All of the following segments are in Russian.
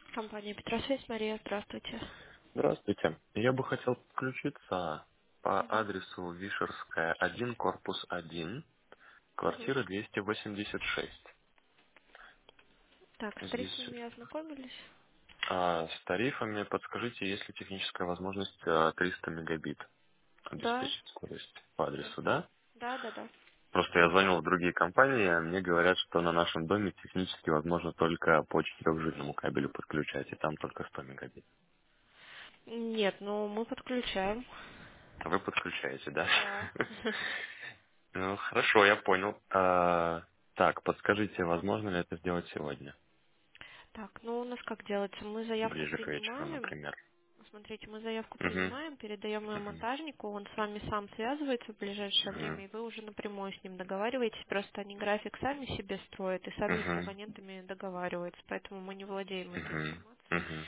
Компания Петросвязь, Мария, здравствуйте. Здравствуйте. Я бы хотел подключиться по Мгм. адресу Вишерская, 1, корпус 1, Мгм. квартира 286. Так, с Здесь тарифами ознакомились? с тарифами подскажите, есть ли техническая возможность 300 мегабит Да. обеспечить скорость по адресу, Мгм. да? Да, да, да. Просто я звонил в другие компании, а мне говорят, что на нашем доме технически возможно только по четырехжильному кабелю подключать, и там только 100 мегабит. Нет, ну мы подключаем. Вы подключаете, да? Да. Ну, хорошо, я понял. Так, подскажите, возможно ли это сделать сегодня? Так, ну у нас как делается? Мы заявку Ближе к вечеру, принимаем. например. Смотрите, мы заявку Угу. принимаем, передаем ее Угу. монтажнику, он с вами сам связывается в ближайшее Угу. время, и вы уже напрямую с ним договариваетесь. Просто они график сами себе строят и сами с Угу. абонентами договариваются, поэтому мы не владеем этой Угу. информацией. Угу.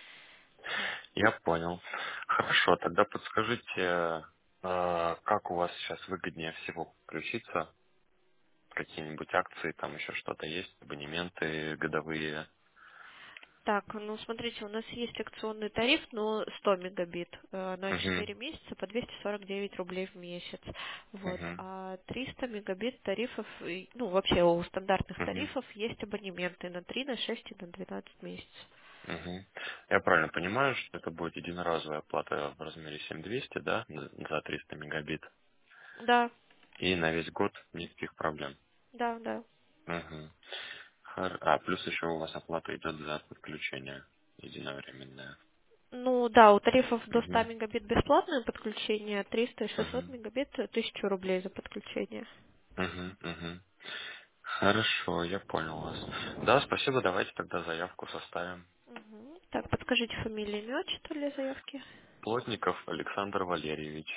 Я понял. Хорошо, тогда подскажите, как у вас сейчас выгоднее всего подключиться? Какие-нибудь акции, там еще что-то есть, абонементы годовые? Так, ну смотрите, у нас есть акционный тариф, но 100 мегабит на Угу. 4 месяца по 249 рублей в месяц. Вот. Угу. А 300 мегабит тарифов, ну вообще у стандартных Угу. тарифов есть абонементы на 3, на 6 и на 12 месяцев. Угу. Я правильно понимаю, что это будет единоразовая оплата в размере 7200, да, за 300 мегабит? Да, И на весь год никаких проблем. да, да. Угу. Плюс еще у вас оплата идет за подключение единовременное. Ну да, у тарифов до 100 Угу. мегабит бесплатное подключение, 300 и 600 Угу. мегабит 1000 рублей за подключение. Угу. Угу. Хорошо, я понял вас. Да, спасибо, давайте тогда заявку составим. Мгм. Так, подскажите фамилию, имя, отчество для заявки. Плотников Александр Валерьевич.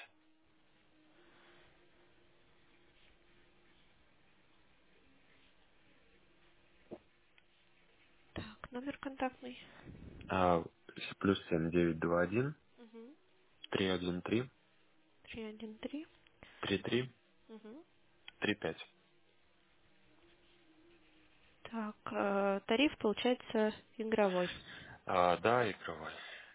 Так, номер контактный. А, плюс 7921 Угу. 313 313. 33 Угу. 35. Так, тариф получается игровой. Да, игровой.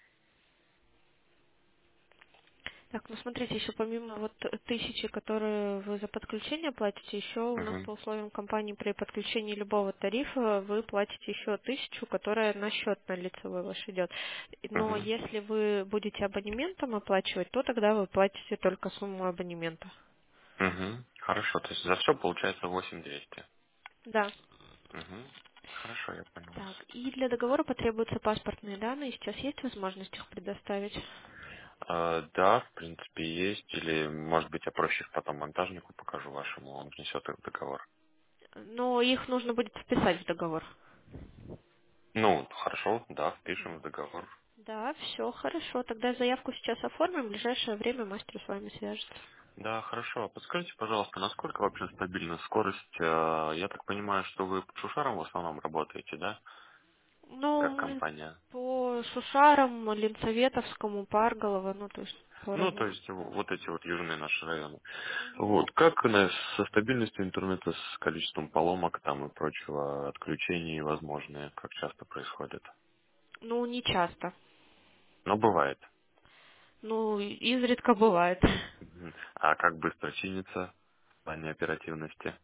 Так, ну смотрите, еще помимо вот 1000, которые вы за подключение платите, еще у нас Угу. по условиям компании при подключении любого тарифа вы платите еще 1000, которая на счет на лицевой ваш идет. Но Угу. если вы будете абонементом оплачивать, то тогда вы платите только сумму абонемента. Угу. Хорошо, то есть за все получается 8200. Да. Угу. Хорошо, я понял вас. Так, и для договора потребуются паспортные данные. Сейчас есть возможность их предоставить? Да, в принципе, есть. Или, может быть, я проще их потом монтажнику покажу вашему, он внесет их в договор. Но их нужно будет вписать в договор. Ну, хорошо, да, впишем в договор. Да, все хорошо. Тогда заявку сейчас оформим. В ближайшее время мастер с вами свяжется. Да, хорошо. А подскажите, пожалуйста, насколько вообще стабильна скорость? Я так понимаю, что вы по шушарам в основном работаете, да? Ну, Как мы компания? по Шушарам, Ленцеветовскому, Парголово, ну, то есть по Ну, то разным есть местам. вот эти вот южные наши районы. Мгм. Вот. Как со стабильностью интернета, с количеством поломок там и прочего, отключений возможные, как часто происходит? Ну, не часто. Но бывает. Ну, изредка бывает. Мгм. А как быстро чинится в плане оперативности?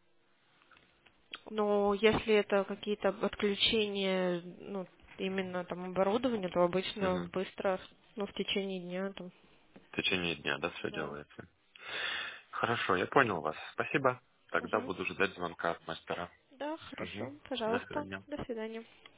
Но если это какие-то отключения, ну, именно там оборудования, то обычно Мгм. быстро, ну, в течение дня там. В течение дня, да, все Да. делается? Хорошо, я понял вас. Спасибо. Тогда Мгм. буду ждать звонка от мастера. Да, Мгм. хорошо. До Пожалуйста. свидания. До свидания.